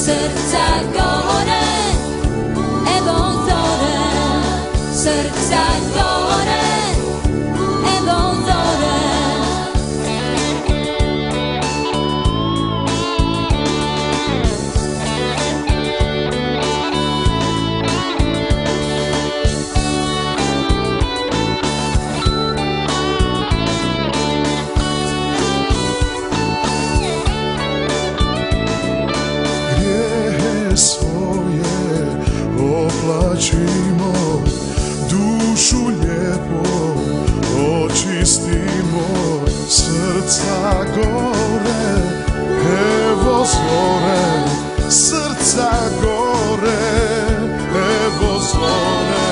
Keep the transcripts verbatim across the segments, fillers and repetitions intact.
srca gore, evo zore, srca gore, evo zore. Svoje oplaćimo, dušu lijepo očistimo, srca gore, evo zore, srca gore, evo zore.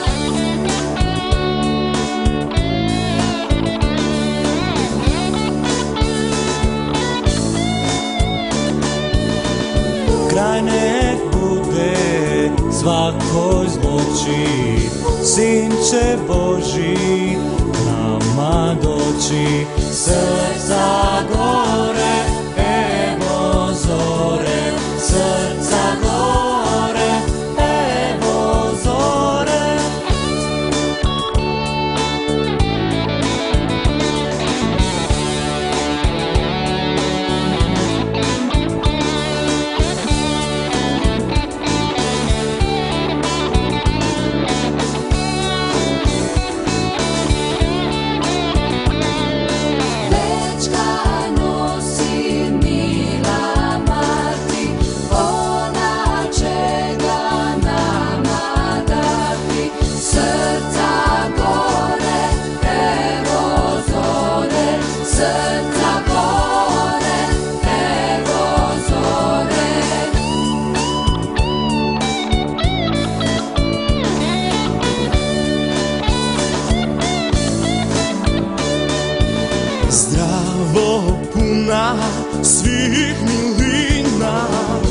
Kraj nek bude svakoj zloči, Sin će Božji nama doći. Srca gore, evo zore, srca gore, evo zore. Zdravo puna svih milina,